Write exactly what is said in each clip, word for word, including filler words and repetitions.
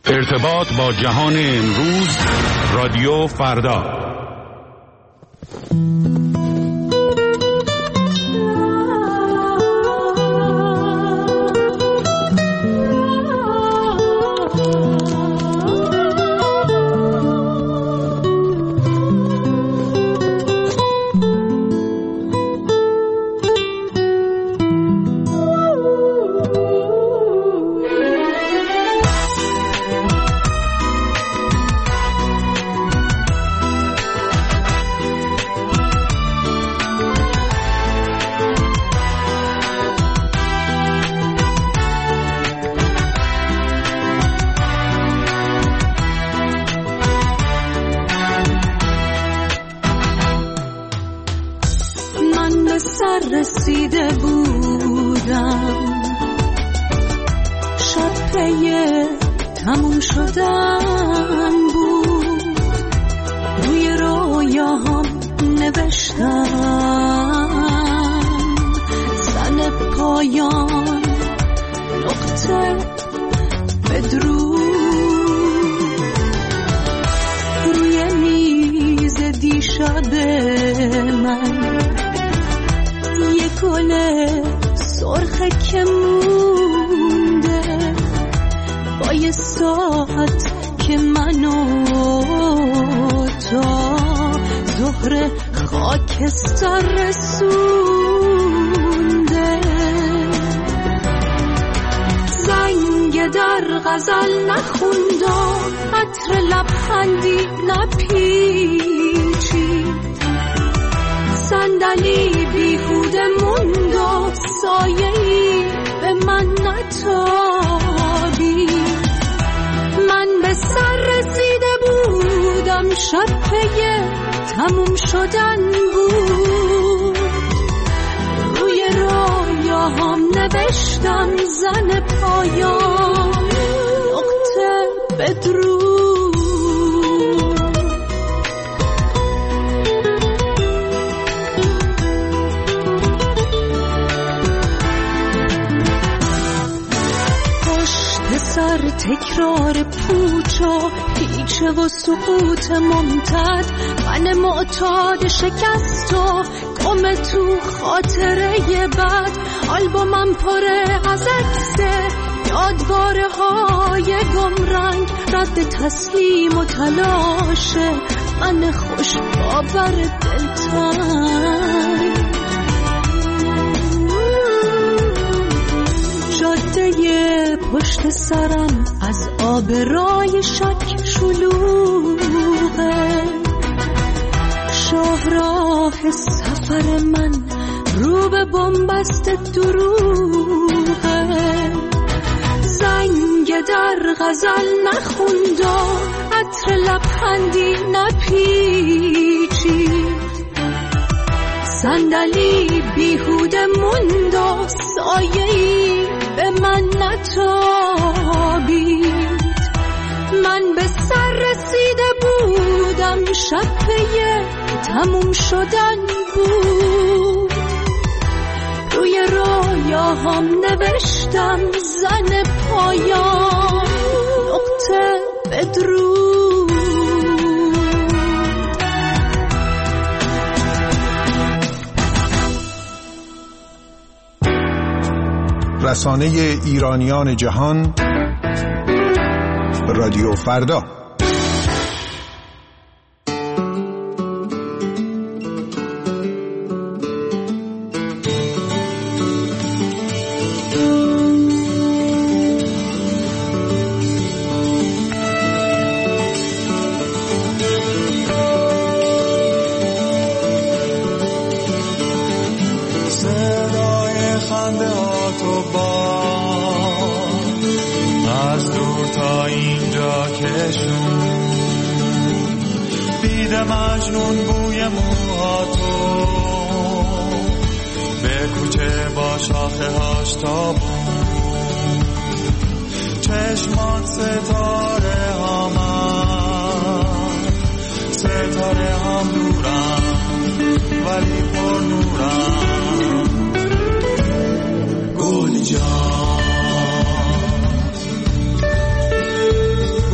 ارتباط با جهان امروز، رادیو فردا. رسیده بودم، شب پی تموم شدن بود، روی رویاهام نوشتم زن پایان نقطه بدرود، روی میز دیشب من یه گل سرخه که مونده، با یه ساعت که منو تا ظهر خاکستر رسونده، زنگ در غزل نخوندم، عطر لبخندی نپیچید، صندلی بیهوده موند و سایه‌ای به من نتابید، من به سر رسیده بودم، شب پی تموم شدن بود، روی رویاهام نوشتم زن پایان نقطه بدرود. سر تکرار پوچ و پیچه و سقوط ممتد، من معتاد شکست و گم تو خاطره بد، آلبومم پره از عکسه یادواره های گمرنگ، رد تسلیم و تلاشه من خوش باور دلتنگ، جاده پشت سرم از آبرای شک شلوغه، شاهراه سفر من رو به بنبست دروغه، زنگ در غزل نخوندم، عطر لبخندی نپیچید، صندلی بیهوده موند و سایه‌ای به من نتابید، من به سر رسیده بودم، شب پی تموم شدن بود، روی رویاهام نوشتم زن پایان نقطه بدرود. رسانه ایرانیان جهان، رادیو فردا. مجنون بوی موهاتو به کوچه با شاخه هاش تابون، چشمان ستاره هامن، ستاره هم دورم ولی پر نورم، گل جان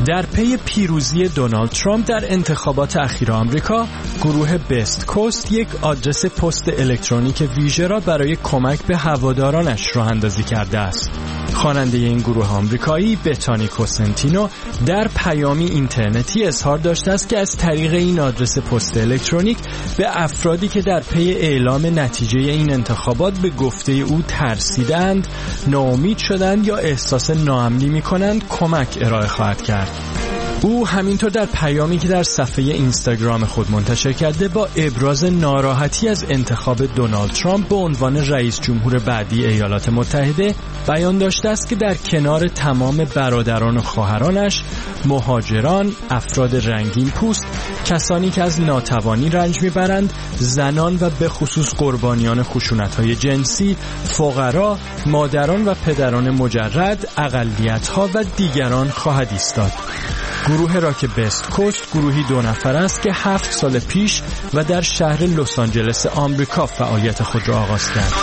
در پی پیروزی دونالد ترامپ در انتخابات اخیر آمریکا، گروه بست کوست یک آدرس پست الکترونیک ویژه را برای کمک به هوادارانش راه اندازی کرده است. خواننده این گروه آمریکایی بتانی کوسنتینو در پیامی اینترنتی اظهار داشته است که از طریق این آدرس پست الکترونیک به افرادی که در پی اعلام نتیجه این انتخابات به گفته او ترسیدند، ناامید شدند یا احساس ناامنی می‌کنند کمک ارائه خواهد کرد. او همینطور در پیامی که در صفحه اینستاگرام خود منتشر کرده با ابراز ناراحتی از انتخاب دونالد ترامپ به عنوان رئیس جمهور بعدی ایالات متحده بیان داشته است که در کنار تمام برادران و خواهرانش، مهاجران، افراد رنگین پوست، کسانی که از ناتوانی رنج میبرند، زنان و به خصوص قربانیان خشونت‌های جنسی، فقرا، مادران و پدران مجرد، اقلیت‌ها و دیگران خواهد ایستاد. گروه راک بست کوست گروهی دو نفر است که هفت سال پیش و در شهر لس آنجلس آمریکا فعالیت خود را آغاز کرد.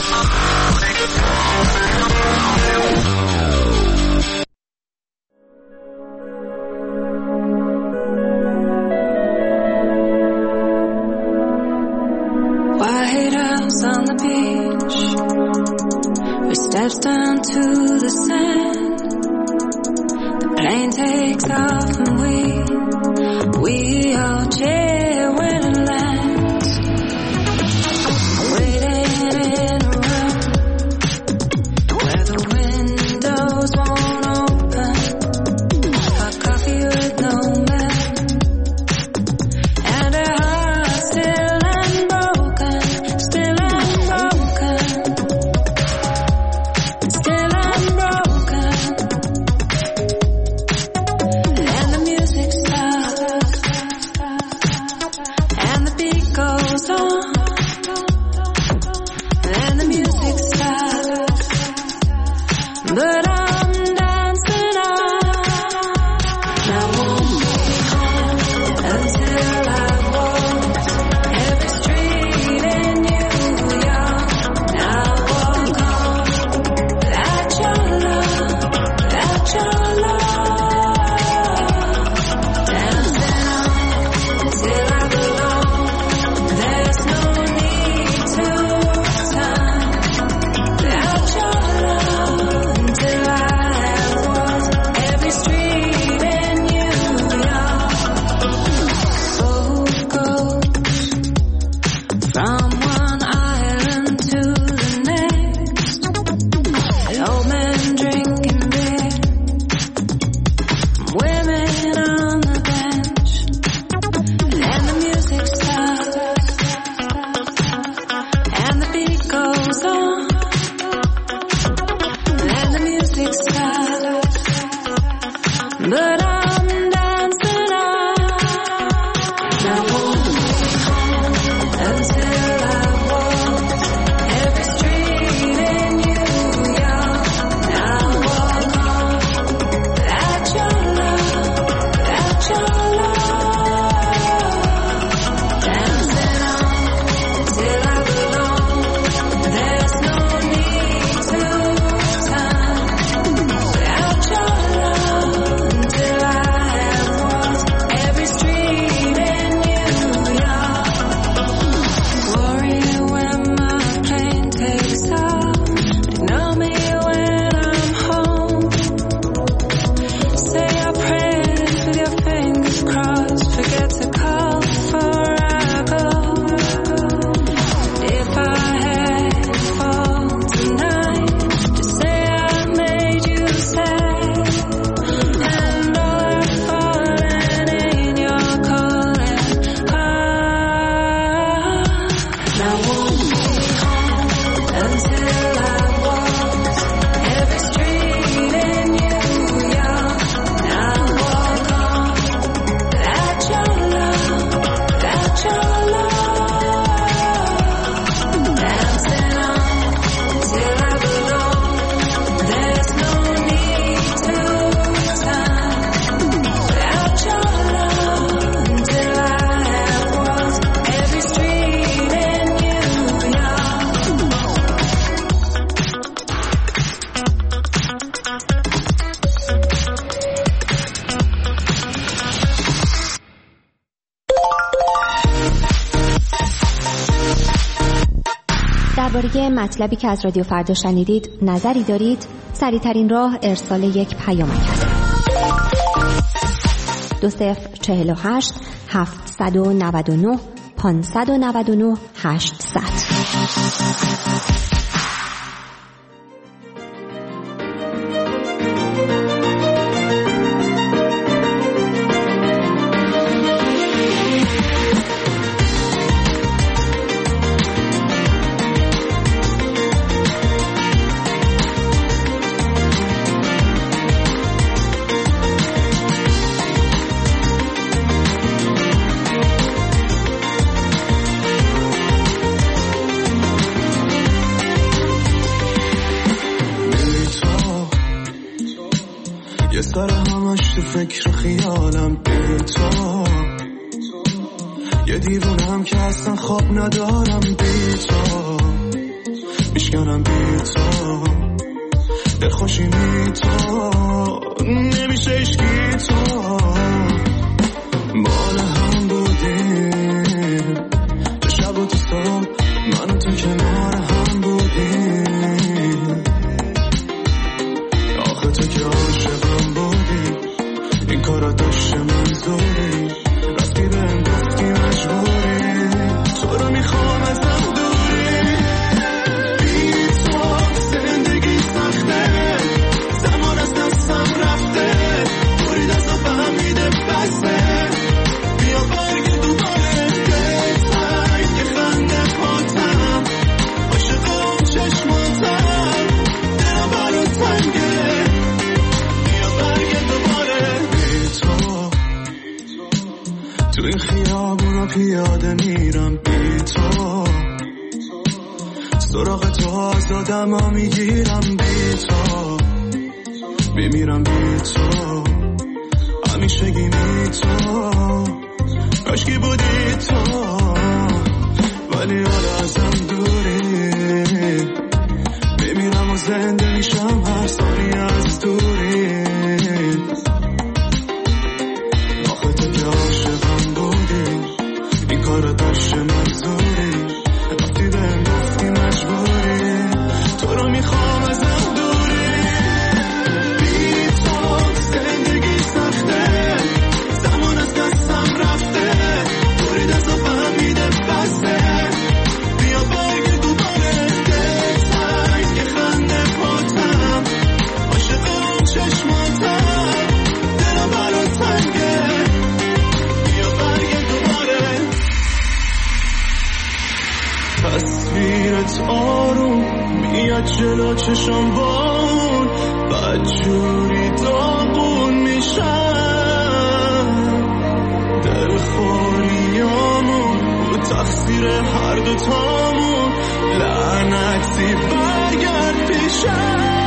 White House on the beach, we steps down to the sand. The plane takes off and we, we all cheer when it lands. Waiting in a room where the windows won't open. Hot coffee with no milk, and a heart still unbroken, still unbroken, still unbroken. And the music stops, and the beat goes on, and the music stops, but I'm dancing on. I won't be home until I walk every street in New York. I walk on without your love, without your love. Dancing on till I belong. There's no need to time without your love until I have walked every street in New York. Boat goes from one island to the next. An old man drinking beer, women on the bench, and the music stops, and the beat goes on, and the music stops, but I'm dancing on. I won't be home until I walk every street in New York. I walk on without your love, without your love. Dancing on till I belong. There's no need to time without your love until I درباره مطلبی که از رادیو فردا شنیدید نظری دارید؟ سریع‌ترین راه ارسال یک پیامک است. دو صفر چهل و هشت هفتصد و نود و نه پانصد و نود و نه هشتصد. یه سر همش تو فکر خیالم بی تو، یه دیوونم که اصلا خواب ندارم بی تو، میشکنم بی تو، دلخوشی بی تو، نمیشه اشکی تو، مال هم بودیم تو شب و تو صبح، من و تو کنار هم بودیم، آخه تو که عاشقم بودی، این کارا داشته منظوری، رفتی بهم گفتی مجبوری، تو رو میخوام ازم دوری، بی تو زندگی سخته، زمان از دستم رفته، دوری دستم فهمیده بسته، بیا برگرد دوباره بهتر که خنده پاتم، عاشق اون چشماتم، دلم برات تنگه، بیا برگرد دوباره بی تو، تو این خیابونا پیاده میرم بی تو، سراغ تو آزادم ها میگیرم بی تو، میمیرم بی تو، همیشگی بی تو، کاشکی بودی تو، ولی حالا ازم دوری، میمیرم و زنده میشم هر ثانیه از دوری، آخه تو که عاشقم بودی، این کارو داشته منظوری، رفتی بهم گفتی مجبوری، تو رو میخوام ازم دوری، بی تو زندگی سخته، زمان از دستم رفته، دوری دستم فهمیده بسته، بیا برگرد دوباره بهتر که خنده پاتم، عاشق اون چشماتم، دلم برات تنگه، بیا برگرد دوباره. تصویرت آروم میاد جلو چشم بان، بدجوری داغون میشم، دل خوریامون و تقصیر هر دوتامون، لعنتی برگرد پیشم.